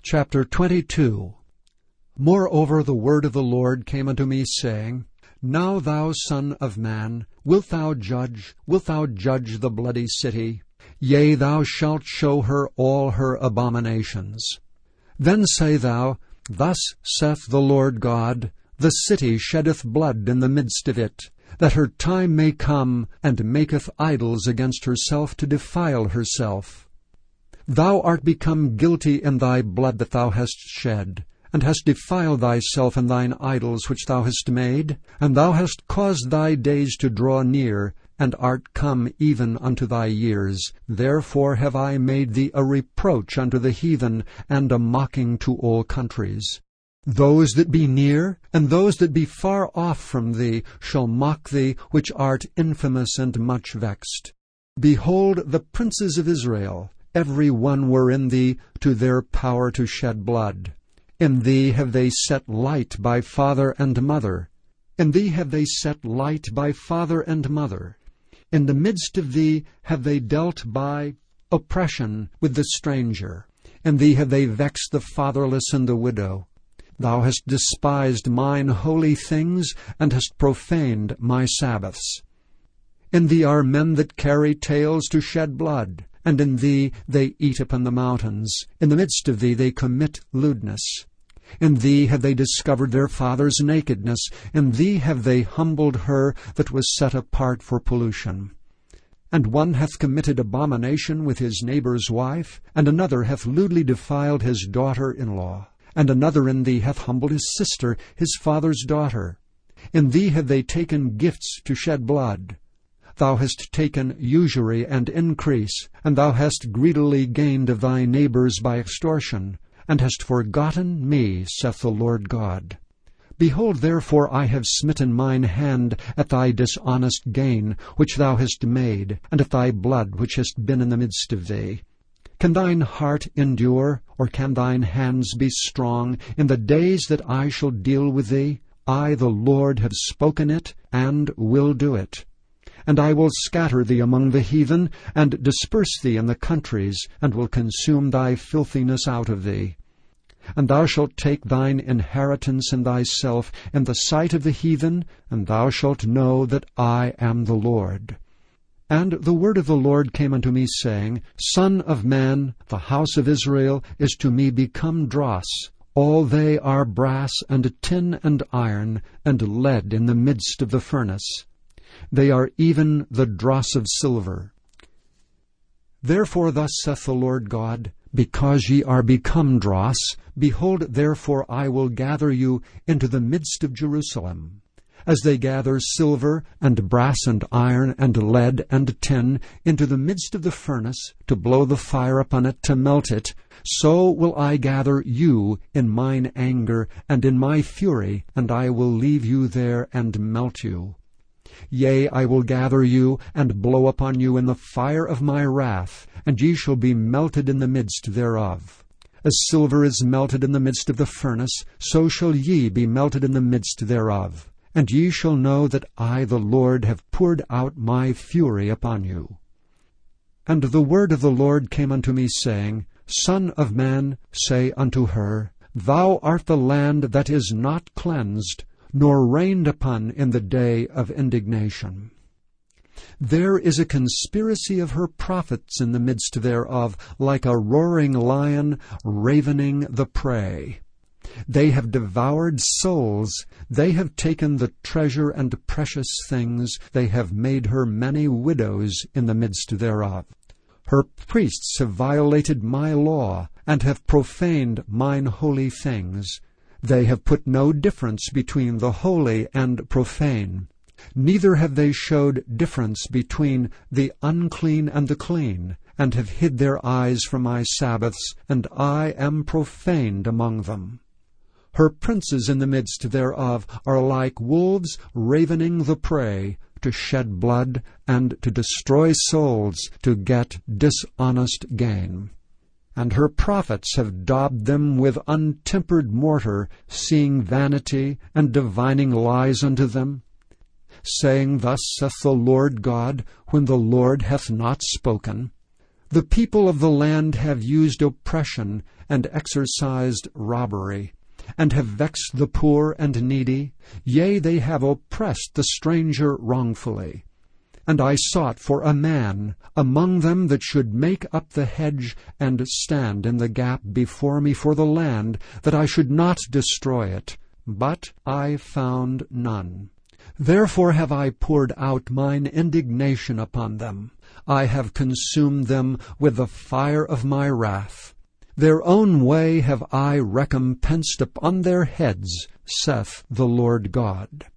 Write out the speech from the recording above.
Chapter 22. Moreover the word of the Lord came unto me, saying, Now thou son of man, wilt thou judge the bloody city? Yea, thou shalt show her all her abominations. Then say thou, Thus saith the Lord God, The city sheddeth blood in the midst of it, that her time may come, and maketh idols against herself to defile herself. Thou art become guilty in thy blood that thou hast shed, and hast defiled thyself in thine idols which thou hast made, and thou hast caused thy days to draw near, and art come even unto thy years. Therefore have I made thee a reproach unto the heathen, and a mocking to all countries. Those that be near, and those that be far off from thee, shall mock thee, which art infamous and much vexed. Behold, the princes of Israel, every one were in thee to their power to shed blood. In thee have they set light by father and mother. In thee have they set light by father and mother. In the midst of thee have they dealt by oppression with the stranger. In thee have they vexed the fatherless and the widow. Thou hast despised mine holy things, and hast profaned my Sabbaths. In thee are men that carry tales to shed blood, and in thee they eat upon the mountains. In the midst of thee they commit lewdness. In thee have they discovered their father's nakedness. In thee have they humbled her that was set apart for pollution. And one hath committed abomination with his neighbour's wife, and another hath lewdly defiled his daughter-in-law. And another in thee hath humbled his sister, his father's daughter. In thee have they taken gifts to shed blood. Thou hast taken usury and increase, and thou hast greedily gained of thy neighbours by extortion, and hast forgotten me, saith the Lord God. Behold, therefore, I have smitten mine hand at thy dishonest gain, which thou hast made, and at thy blood which hast been in the midst of thee. Can thine heart endure, or can thine hands be strong, in the days that I shall deal with thee? I, the Lord, have spoken it, and will do it. And I will scatter thee among the heathen, and disperse thee in the countries, and will consume thy filthiness out of thee. And thou shalt take thine inheritance in thyself in the sight of the heathen, and thou shalt know that I am the Lord. And the word of the Lord came unto me, saying, Son of man, the house of Israel is to me become dross. All they are brass, and tin, and iron, and lead in the midst of the furnace. They are even the dross of silver. Therefore thus saith the Lord God, Because ye are become dross, behold, therefore I will gather you into the midst of Jerusalem. As they gather silver, and brass, and iron, and lead, and tin, into the midst of the furnace, to blow the fire upon it, to melt it, so will I gather you in mine anger, and in my fury, and I will leave you there, and melt you. Yea, I will gather you, and blow upon you in the fire of my wrath, and ye shall be melted in the midst thereof. As silver is melted in the midst of the furnace, so shall ye be melted in the midst thereof. And ye shall know that I, the Lord, have poured out my fury upon you. And the word of the Lord came unto me, saying, Son of man, say unto her, Thou art the land that is not cleansed, nor rained upon in the day of indignation. There is a conspiracy of her prophets in the midst thereof, like a roaring lion ravening the prey. They have devoured souls, they have taken the treasure and precious things, they have made her many widows in the midst thereof. Her priests have violated my law, and have profaned mine holy things. They have put no difference between the holy and profane. Neither have they showed difference between the unclean and the clean, and have hid their eyes from my Sabbaths, and I am profaned among them. Her princes in the midst thereof are like wolves ravening the prey, to shed blood, and to destroy souls, to get dishonest gain. And her prophets have daubed them with untempered mortar, seeing vanity, and divining lies unto them, saying, Thus saith the Lord God, when the Lord hath not spoken. The people of the land have used oppression, and exercised robbery, and have vexed the poor and needy. Yea, they have oppressed the stranger wrongfully. And I sought for a man among them that should make up the hedge and stand in the gap before me for the land, that I should not destroy it. But I found none. Therefore have I poured out mine indignation upon them. I have consumed them with the fire of my wrath. Their own way have I recompensed upon their heads, saith the Lord God.